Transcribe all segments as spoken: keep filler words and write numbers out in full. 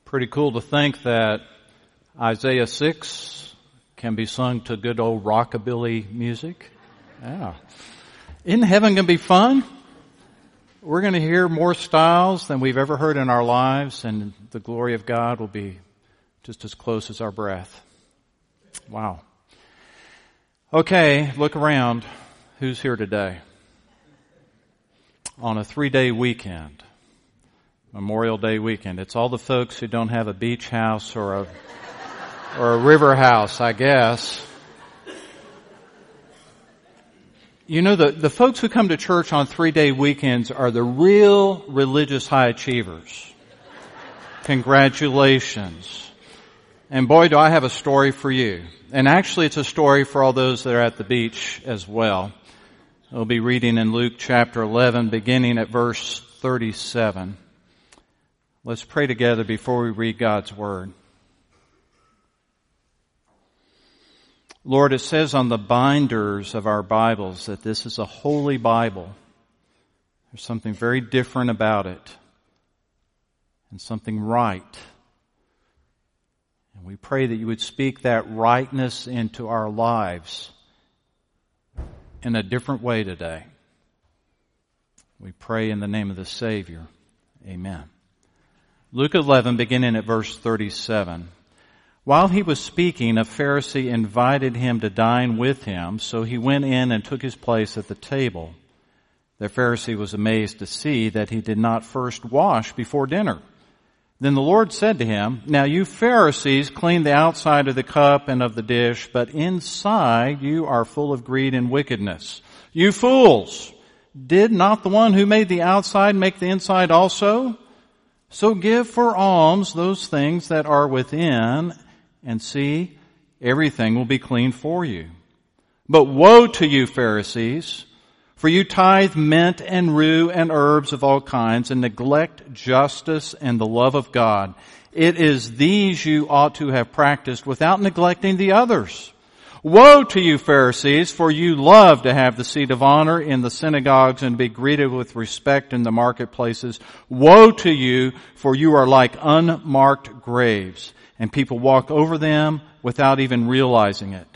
Pretty cool to think that Isaiah six can be sung to good old rockabilly music. Yeah. Isn't heaven going to be fun? We're going to hear more styles than we've ever heard in our lives, and the glory of God will be just as close as our breath. Wow. Okay, look around. Who's here today? On a three-day weekend. Memorial Day weekend. It's all the folks who don't have a beach house or a or a river house, I guess. You know, the, the folks who come to church on three-day weekends are the real religious high achievers. Congratulations. And boy, do I have a story for you. And actually, it's a story for all those that are at the beach as well. We'll be reading in Luke chapter eleven, beginning at verse thirty-seven. Let's pray together before we read God's Word. Lord, it says on the binders of our Bibles that this is a holy Bible. There's something very different about it and something right. And we pray that you would speak that rightness into our lives in a different way today. We pray in the name of the Savior. Amen. Luke eleven, beginning at verse thirty-seven. While he was speaking, a Pharisee invited him to dine with him, so he went in and took his place at the table. The Pharisee was amazed to see that he did not first wash before dinner. Then the Lord said to him, "Now you Pharisees clean the outside of the cup and of the dish, but inside you are full of greed and wickedness. You fools! Did not the one who made the outside make the inside also? So give for alms those things that are within, and see, everything will be clean for you. But woe to you, Pharisees, for you tithe mint and rue and herbs of all kinds, and neglect justice and the love of God. It is these you ought to have practiced without neglecting the others. Woe to you, Pharisees, for you love to have the seat of honor in the synagogues and be greeted with respect in the marketplaces. Woe to you, for you are like unmarked graves, and people walk over them without even realizing it."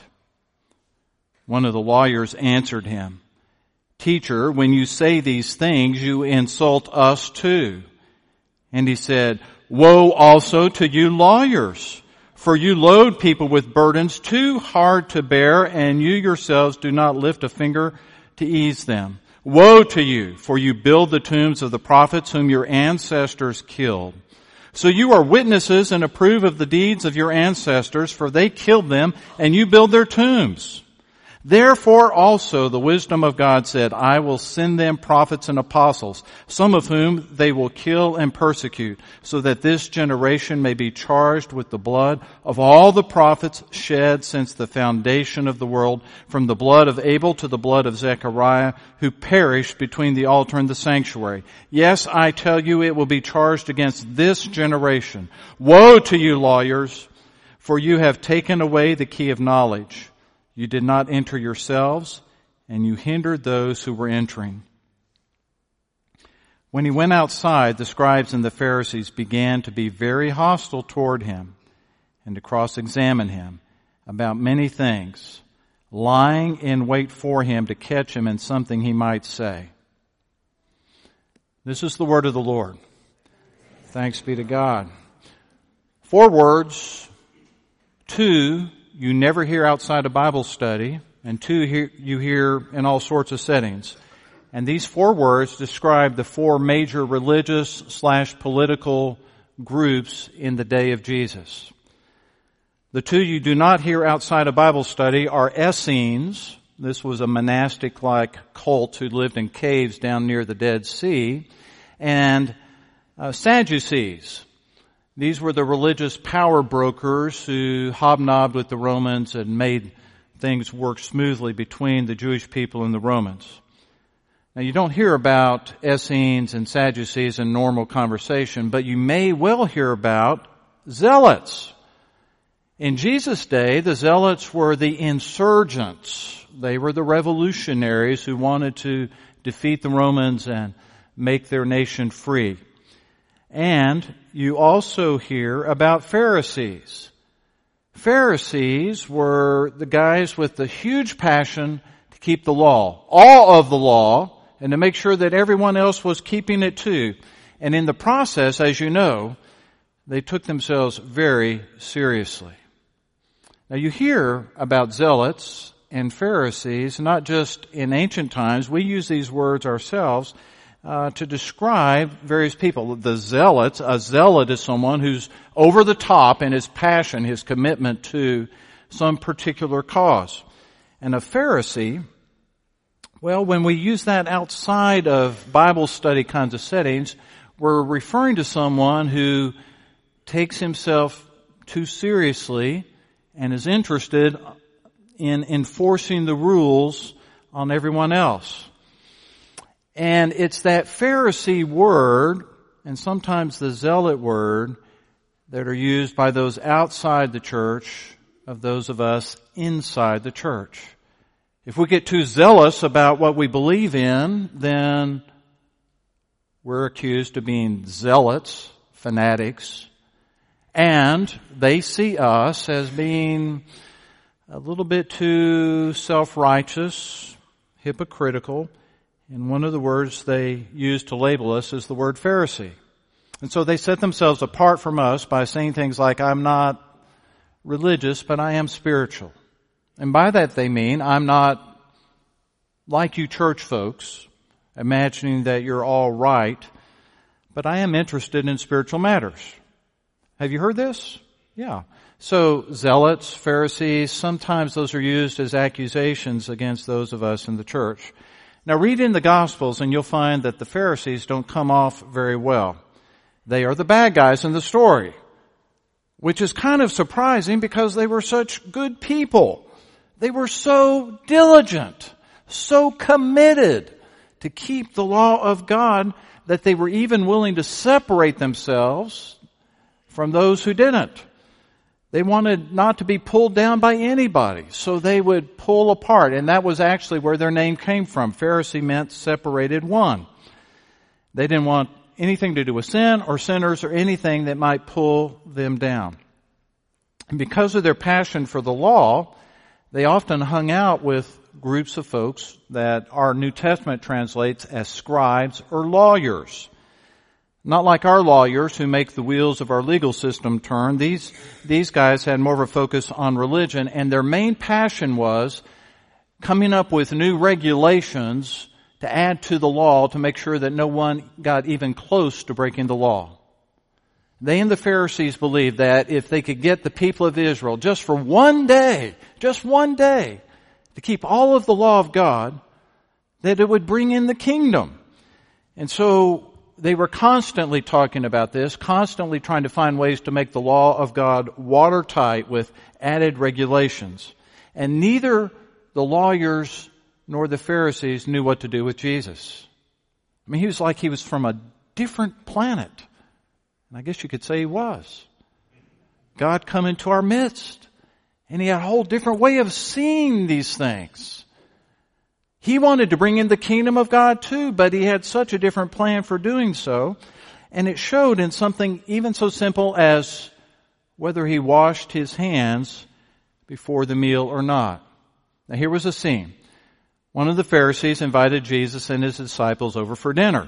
One of the lawyers answered him, "Teacher, when you say these things, you insult us too." And he said, "Woe also to you lawyers! For you load people with burdens too hard to bear, and you yourselves do not lift a finger to ease them. Woe to you, for you build the tombs of the prophets whom your ancestors killed. So you are witnesses and approve of the deeds of your ancestors, for they killed them, and you build their tombs. Therefore also the wisdom of God said, I will send them prophets and apostles, some of whom they will kill and persecute, so that this generation may be charged with the blood of all the prophets shed since the foundation of the world, from the blood of Abel to the blood of Zechariah, who perished between the altar and the sanctuary. Yes, I tell you, it will be charged against this generation. Woe to you, lawyers, for you have taken away the key of knowledge. You did not enter yourselves, and you hindered those who were entering." When he went outside, the scribes and the Pharisees began to be very hostile toward him and to cross-examine him about many things, lying in wait for him to catch him in something he might say. This is the word of the Lord. Thanks be to God. Four words, two you never hear outside a Bible study, and two you hear in all sorts of settings. And these four words describe the four major religious slash political groups in the day of Jesus. The two you do not hear outside a Bible study are Essenes. This was a monastic-like cult who lived in caves down near the Dead Sea. And uh, Sadducees. These were the religious power brokers who hobnobbed with the Romans and made things work smoothly between the Jewish people and the Romans. Now, you don't hear about Essenes and Sadducees in normal conversation, but you may well hear about zealots. In Jesus' day, the zealots were the insurgents. They were the revolutionaries who wanted to defeat the Romans and make their nation free. And you also hear about Pharisees. Pharisees were the guys with the huge passion to keep the law, all of the law, and to make sure that everyone else was keeping it too. And in the process, as you know, they took themselves very seriously. Now you hear about zealots and Pharisees, not just in ancient times. We use these words ourselves uh, to describe various people. The zealots, a zealot is someone who's over the top in his passion, his commitment to some particular cause. And a Pharisee, well, when we use that outside of Bible study kinds of settings, we're referring to someone who takes himself too seriously and is interested in enforcing the rules on everyone else. And it's that Pharisee word, and sometimes the zealot word, that are used by those outside the church of those of us inside the church. If we get too zealous about what we believe in, then we're accused of being zealots, fanatics, and they see us as being a little bit too self-righteous, hypocritical, and one of the words they use to label us is the word Pharisee. And so they set themselves apart from us by saying things like, I'm not religious, but I am spiritual. And by that they mean, I'm not like you church folks, imagining that you're all right, but I am interested in spiritual matters. Have you heard this? Yeah. So zealots, Pharisees, sometimes those are used as accusations against those of us in the church. Now read in the Gospels and you'll find that the Pharisees don't come off very well. They are the bad guys in the story, which is kind of surprising because they were such good people. They were so diligent, so committed to keep the law of God that they were even willing to separate themselves from those who didn't. They wanted not to be pulled down by anybody, so they would pull apart, and that was actually where their name came from. Pharisee meant separated one. They didn't want anything to do with sin or sinners or anything that might pull them down. And because of their passion for the law, they often hung out with groups of folks that our New Testament translates as scribes or lawyers. Not like our lawyers who make the wheels of our legal system turn. These, these guys had more of a focus on religion, and their main passion was coming up with new regulations to add to the law to make sure that no one got even close to breaking the law. They and the Pharisees believed that if they could get the people of Israel just for one day, just one day, to keep all of the law of God, that it would bring in the kingdom. And so they were constantly talking about this, constantly trying to find ways to make the law of God watertight with added regulations. And neither the lawyers nor the Pharisees knew what to do with Jesus. I mean, he was like he was from a different planet. And I guess you could say he was. God come into our midst. And he had a whole different way of seeing these things. He wanted to bring in the kingdom of God too, but he had such a different plan for doing so. And it showed in something even so simple as whether he washed his hands before the meal or not. Now here was a scene. One of the Pharisees invited Jesus and his disciples over for dinner.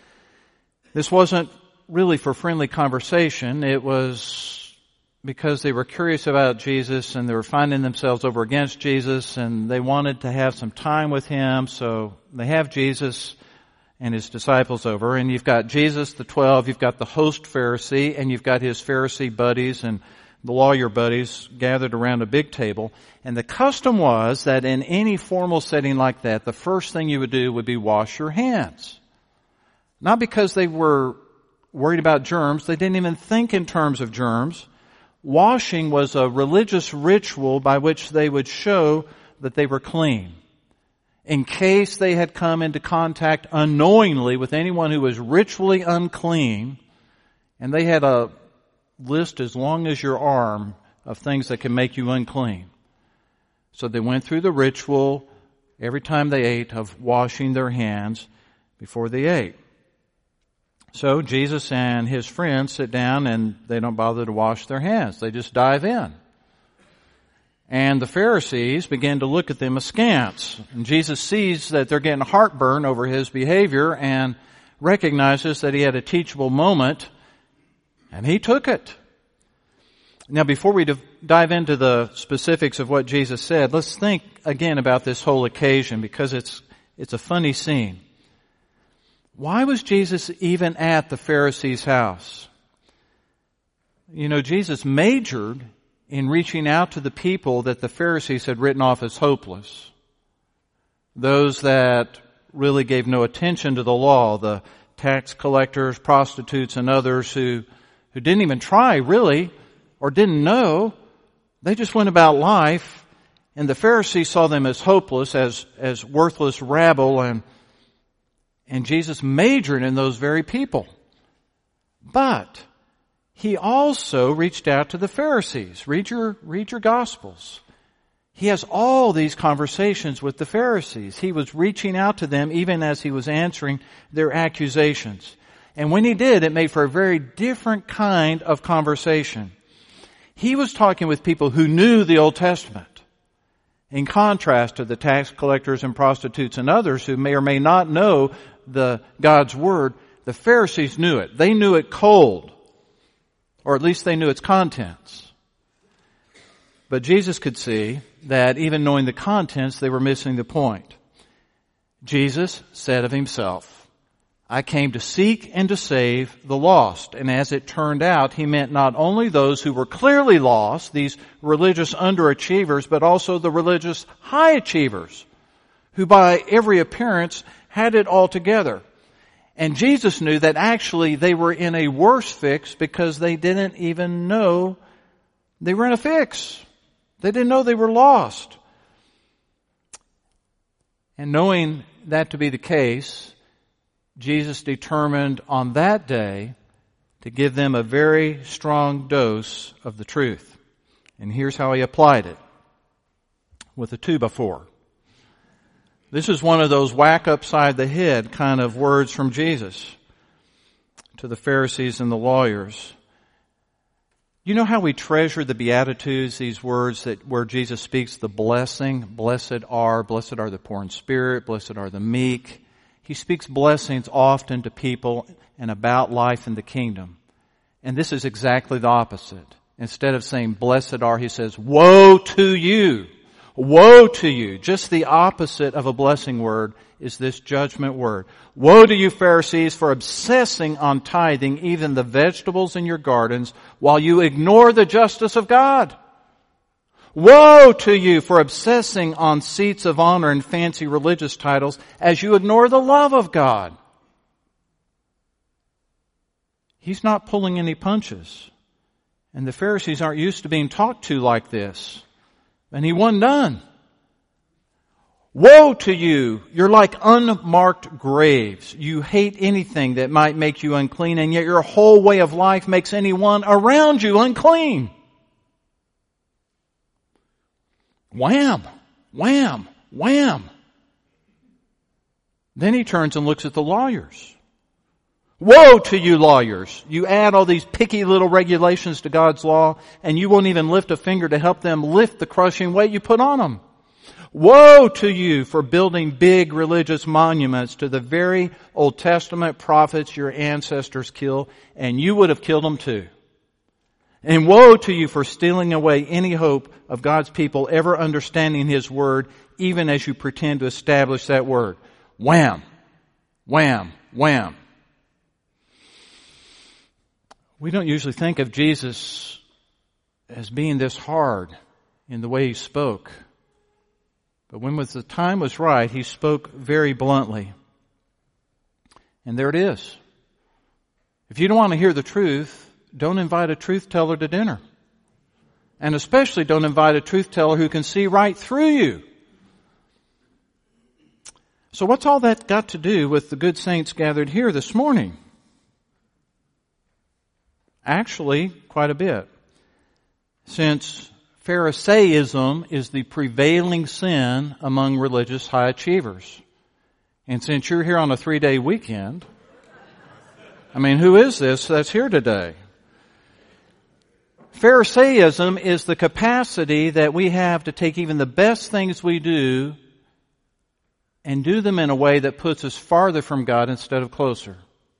This wasn't really for friendly conversation. It was because they were curious about Jesus and they were finding themselves over against Jesus and they wanted to have some time with him. So they have Jesus and his disciples over, and you've got Jesus, the twelve, you've got the host Pharisee, and you've got his Pharisee buddies and the lawyer buddies gathered around a big table. And the custom was that in any formal setting like that, the first thing you would do would be wash your hands. Not because they were worried about germs. They didn't even think in terms of germs. Washing was a religious ritual by which they would show that they were clean. In case they had come into contact unknowingly with anyone who was ritually unclean, and they had a list as long as your arm of things that can make you unclean. So they went through the ritual every time they ate of washing their hands before they ate. So Jesus and his friends sit down and they don't bother to wash their hands. They just dive in. And the Pharisees begin to look at them askance. And Jesus sees that they're getting heartburn over his behavior and recognizes that he had a teachable moment, and he took it. Now, before we dive into the specifics of what Jesus said, let's think again about this whole occasion, because it's it's a funny scene. Why was Jesus even at the Pharisees' house? You know, Jesus majored in reaching out to the people that the Pharisees had written off as hopeless. Those that really gave no attention to the law, the tax collectors, prostitutes, and others who, who didn't even try, really, or didn't know. They just went about life, and the Pharisees saw them as hopeless, as, as worthless rabble, and, and Jesus majored in those very people. But he also reached out to the Pharisees. Read your, read your Gospels. He has all these conversations with the Pharisees. He was reaching out to them even as he was answering their accusations. And when he did, it made for a very different kind of conversation. He was talking with people who knew the Old Testament, in contrast to the tax collectors and prostitutes and others who may or may not know the God's Word. The Pharisees knew it. They knew it cold, or at least they knew its contents. But Jesus could see that even knowing the contents, they were missing the point. Jesus said of himself, I came to seek and to save the lost. And as it turned out, he meant not only those who were clearly lost, these religious underachievers, but also the religious high achievers, who by every appearance had it all together. And Jesus knew that actually they were in a worse fix because they didn't even know they were in a fix. They didn't know they were lost. And knowing that to be the case, Jesus determined on that day to give them a very strong dose of the truth. And here's how he applied it. With a two by four. This is one of those whack upside the head kind of words from Jesus to the Pharisees and the lawyers. You know how we treasure the Beatitudes, these words that where Jesus speaks the blessing, blessed are, blessed are the poor in spirit, blessed are the meek. He speaks blessings often to people and about life in the kingdom. And this is exactly the opposite. Instead of saying blessed are, he says, woe to you. Woe to you. Just the opposite of a blessing word is this judgment word. Woe to you, Pharisees, for obsessing on tithing even the vegetables in your gardens while you ignore the justice of God. Woe to you for obsessing on seats of honor and fancy religious titles as you ignore the love of God. He's not pulling any punches. And the Pharisees aren't used to being talked to like this. And he wasn't done. Woe to you! You're like unmarked graves. You hate anything that might make you unclean, and yet your whole way of life makes anyone around you unclean. Wham! Wham! Wham! Then he turns and looks at the lawyers. Woe to you, lawyers! You add all these picky little regulations to God's law, and you won't even lift a finger to help them lift the crushing weight you put on them. Woe to you for building big religious monuments to the very Old Testament prophets your ancestors killed, and you would have killed them too. And woe to you for stealing away any hope of God's people ever understanding His Word, even as you pretend to establish that Word. Wham! Wham! Wham! We don't usually think of Jesus as being this hard in the way He spoke. But when the time was right, He spoke very bluntly. And there it is. If you don't want to hear the truth, don't invite a truth teller to dinner. And especially don't invite a truth teller who can see right through you. So what's all that got to do with the good saints gathered here this morning? Actually, quite a bit. Since Pharisaism is the prevailing sin among religious high achievers. And since you're here on a three-day weekend, I mean, who is this that's here today? Pharisaism is the capacity that we have to take even the best things we do and do them in a way that puts us farther from God instead of closer.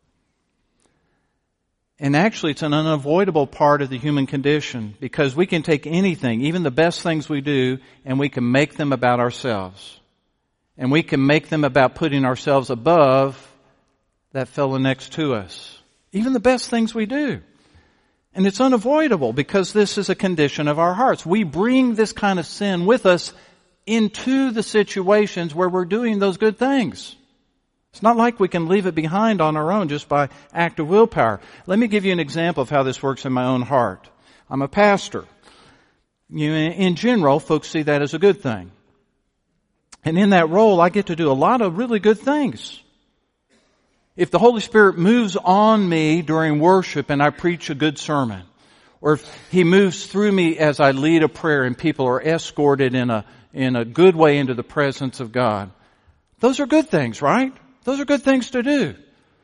And actually, it's an unavoidable part of the human condition, because we can take anything, even the best things we do, and we can make them about ourselves. And we can make them about putting ourselves above that fellow next to us. Even the best things we do. And it's unavoidable, because this is a condition of our hearts. We bring this kind of sin with us into the situations where we're doing those good things. It's not like we can leave it behind on our own just by act of willpower. Let me give you an example of how this works in my own heart. I'm a pastor. You know, in general, folks see that as a good thing. And in that role, I get to do a lot of really good things. If the Holy Spirit moves on me during worship and I preach a good sermon, or if He moves through me as I lead a prayer and people are escorted in a, in a good way into the presence of God, those are good things, right? Those are good things to do.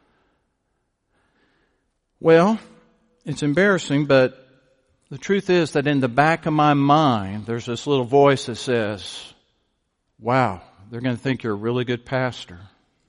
Well, it's embarrassing, but the truth is that in the back of my mind, there's this little voice that says, wow, they're going to think you're a really good pastor.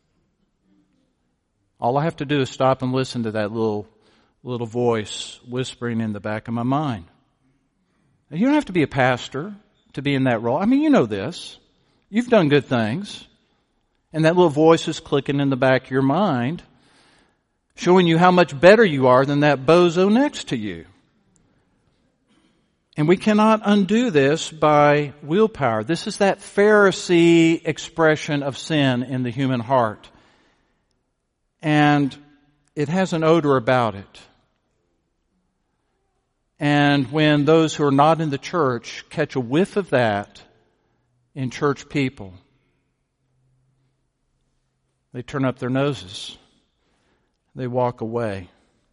All I have to do is stop and listen to that little, little voice whispering in the back of my mind. Now, you don't have to be a pastor to be in that role. I mean, you know this. You've done good things. And that little voice is clicking in the back of your mind, showing you how much better you are than that bozo next to you. And we cannot undo this by willpower. This is that Pharisee expression of sin in the human heart. And it has an odor about it. And when those who are not in the church catch a whiff of that in church people, they turn up their noses. They walk away.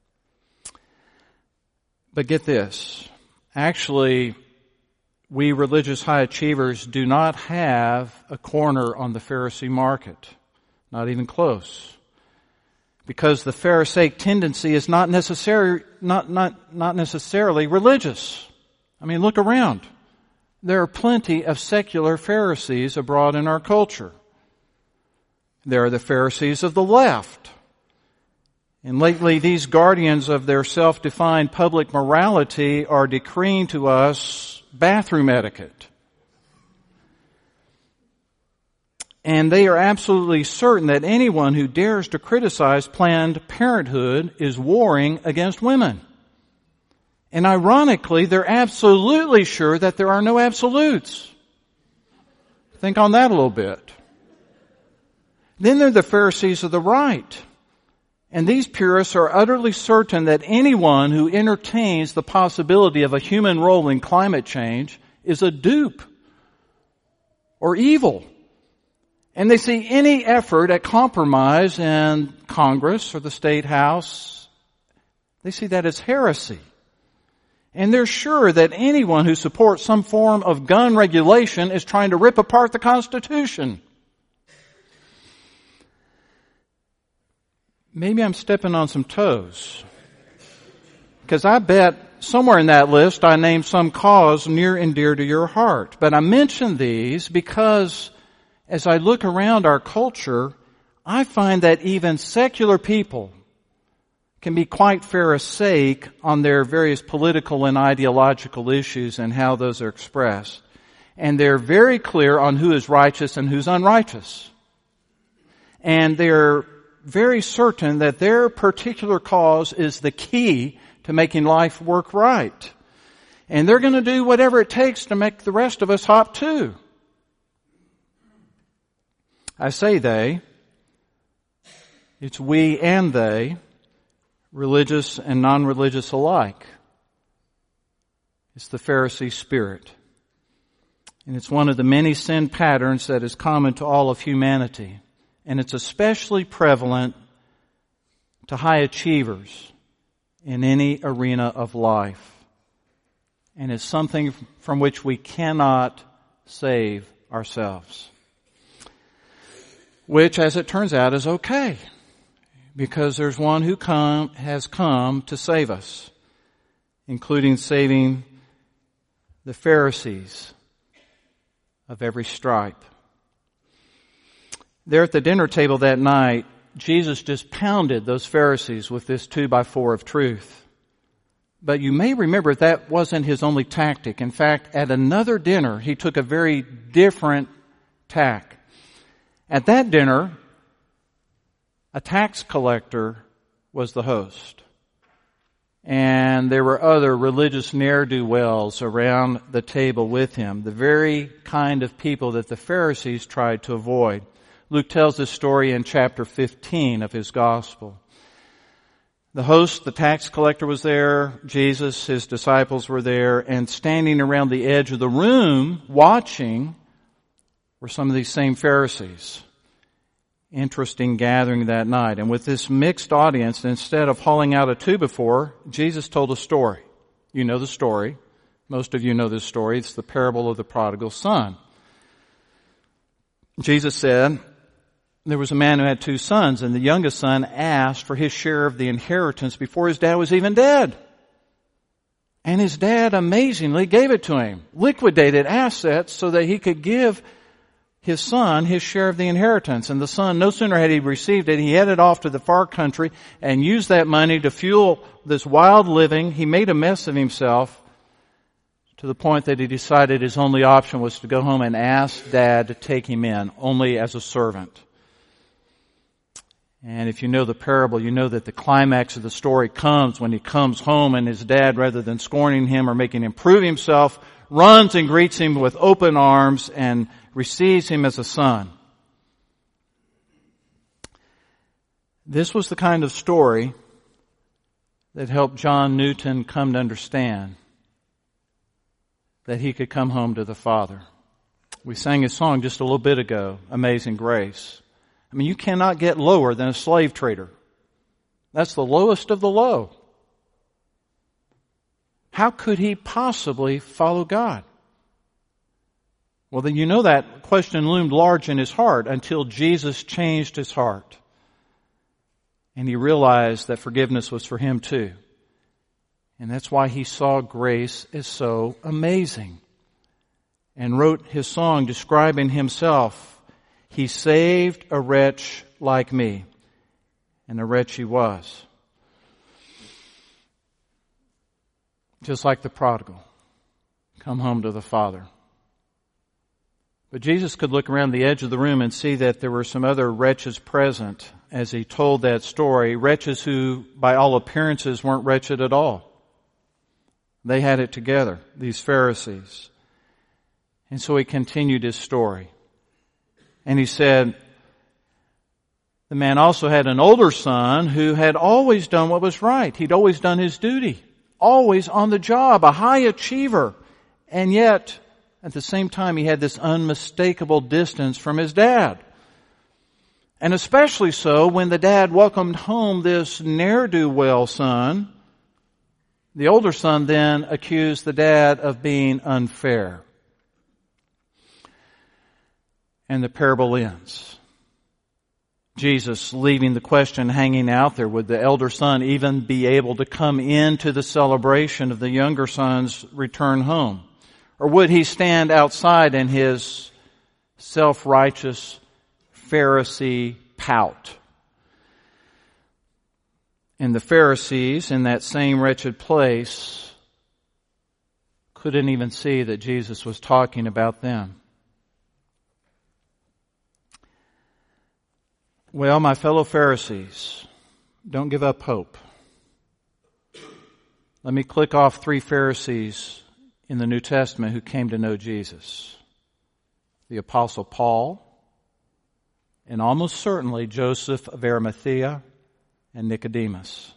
But get this. Actually, we religious high achievers do not have a corner on the Pharisee market. Not even close. Because the Pharisaic tendency is not necessary, not, not, not necessarily religious. I mean, look around. There are plenty of secular Pharisees abroad in our culture. There are the Pharisees of the left. And lately, these guardians of their self-defined public morality are decreeing to us bathroom etiquette. And they are absolutely certain that anyone who dares to criticize Planned Parenthood is warring against women. And ironically, they're absolutely sure that there are no absolutes. Think on that a little bit. Then there are the Pharisees of the right. And these purists are utterly certain that anyone who entertains the possibility of a human role in climate change is a dupe or evil. And they see any effort at compromise in Congress or the State House, they see that as heresy. And they're sure that anyone who supports some form of gun regulation is trying to rip apart the Constitution. Maybe I'm stepping on some toes. Because I bet somewhere in that list I named some cause near and dear to your heart. But I mention these because as I look around our culture, I find that even secular people can be quite Pharisaic on their various political and ideological issues and how those are expressed. And they're very clear on who is righteous and who's unrighteous. And they're very certain that their particular cause is the key to making life work right. And they're going to do whatever it takes to make the rest of us hop too. I say they. It's we and they, religious and non-religious alike. It's the Pharisee spirit. And it's one of the many sin patterns that is common to all of humanity. And it's especially prevalent to high achievers in any arena of life. And it's something from which we cannot save ourselves. Which, as it turns out, is okay. because there's one who come, has come to save us, including saving the Pharisees of every stripe. There at the dinner table that night, Jesus just pounded those Pharisees with this two by four of truth. But you may remember that wasn't his only tactic. In fact, at another dinner, he took a very different tack. At that dinner, a tax collector was the host. And there were other religious ne'er-do-wells around the table with him, the very kind of people that the Pharisees tried to avoid. Luke tells this story in chapter fifteen of his gospel. The host, the tax collector, was there. Jesus, his disciples were there. And standing around the edge of the room, watching, were some of these same Pharisees. Interesting gathering that night. And with this mixed audience, instead of hauling out a two before, Jesus told a story. You know the story. Most of you know this story. It's the parable of the prodigal son. Jesus said, there was a man who had two sons, and the youngest son asked for his share of the inheritance before his dad was even dead. And his dad amazingly gave it to him, liquidated assets so that he could give his son his share of the inheritance. And the son, no sooner had he received it, he headed off to the far country and used that money to fuel this wild living. He made a mess of himself to the point that he decided his only option was to go home and ask Dad to take him in, only as a servant. And if you know the parable, you know that the climax of the story comes when he comes home and his dad, rather than scorning him or making him prove himself, runs and greets him with open arms and receives him as a son. This was the kind of story that helped John Newton come to understand that he could come home to the Father. We sang a song just a little bit ago, Amazing Grace. I mean, you cannot get lower than a slave trader. That's the lowest of the low. How could he possibly follow God? Well, then you know that question loomed large in his heart until Jesus changed his heart. And he realized that forgiveness was for him too. And that's why he saw grace as so amazing. And wrote his song describing himself. He saved a wretch like me. And a wretch he was. Just like the prodigal. Come home to the Father. But Jesus could look around the edge of the room and see that there were some other wretches present as he told that story. Wretches who, by all appearances, weren't wretched at all. They had it together, these Pharisees. And so he continued his story. And he said, the man also had an older son who had always done what was right. He'd always done his duty. Always on the job, a high achiever. And yet, at the same time, he had this unmistakable distance from his dad. And especially so when the dad welcomed home this ne'er-do-well son. The older son then accused the dad of being unfair. And the parable ends. Jesus leaving the question hanging out there, would the elder son even be able to come into the celebration of the younger son's return home? Or would he stand outside in his self-righteous Pharisee pout? And the Pharisees in that same wretched place couldn't even see that Jesus was talking about them. Well, my fellow Pharisees, don't give up hope. Let me click off three Pharisees in the New Testament who came to know Jesus. The Apostle Paul, and almost certainly Joseph of Arimathea and Nicodemus.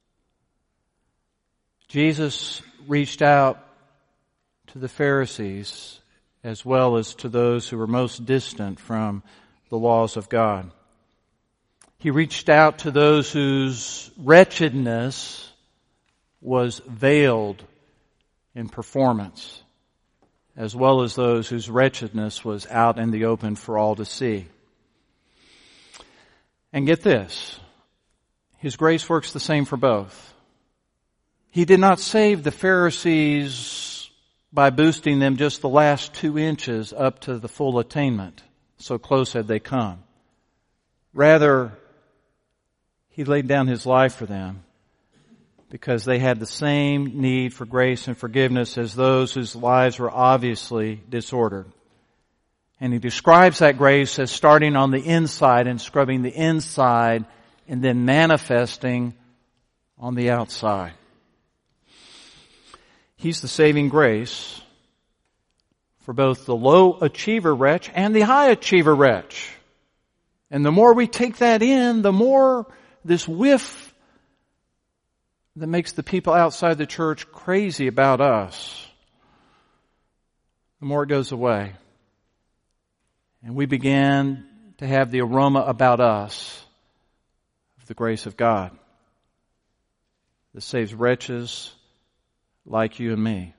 Jesus reached out to the Pharisees as well as to those who were most distant from the laws of God. He reached out to those whose wretchedness was veiled in performance, as well as those whose wretchedness was out in the open for all to see. And get this, His grace works the same for both. He did not save the Pharisees by boosting them just the last two inches up to the full attainment. So close had they come. Rather, He laid down His life for them because they had the same need for grace and forgiveness as those whose lives were obviously disordered. And He describes that grace as starting on the inside and scrubbing the inside and then manifesting on the outside. He's the saving grace for both the low achiever wretch and the high achiever wretch. And the more we take that in, the more this whiff that makes the people outside the church crazy about us, the more it goes away. And we begin to have the aroma about us of the grace of God that saves wretches like you and me.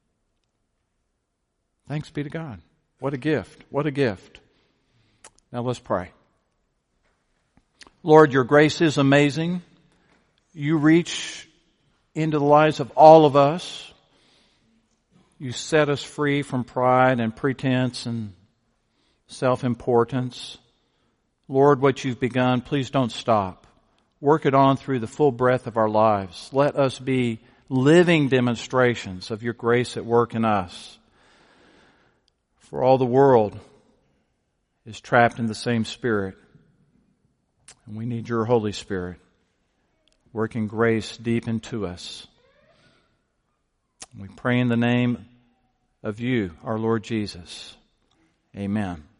Thanks be to God. What a gift. What a gift. Now let's pray. Lord, your grace is amazing. You reach into the lives of all of us. You set us free from pride and pretense and self-importance. Lord, what you've begun, please don't stop. Work it on through the full breadth of our lives. Let us be living demonstrations of your grace at work in us. For all the world is trapped in the same Spirit. And we need your Holy Spirit working grace deep into us. We pray in the name of you, our Lord Jesus. Amen.